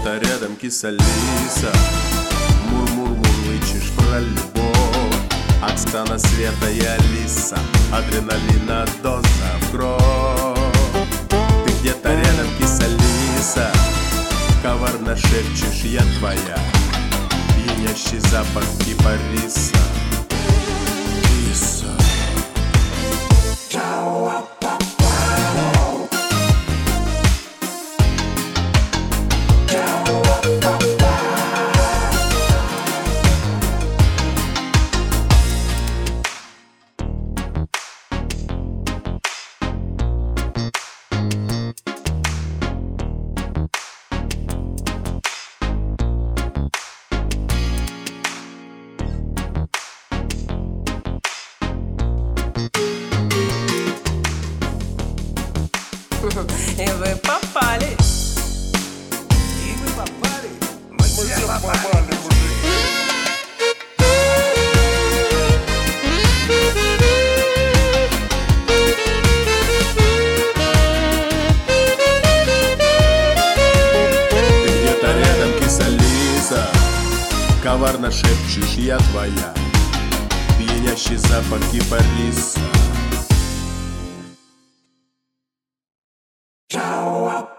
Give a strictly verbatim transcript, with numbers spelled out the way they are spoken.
где-то рядом киса-лиса. Мур-мур-мурлычешь про любовь. Оксана, Света и Алиса, адреналина доза в кровь. Ты где-то рядом, киса-лиса, коварно шепчешь: я твоя. Пьянящий запах кипариса. Киса. И вы попали. И мы попали. Мы все попали. Ты где-то рядом, киса-лиса, коварно шепчешь: я твоя. Пьянящий запах кипариса. Ciao.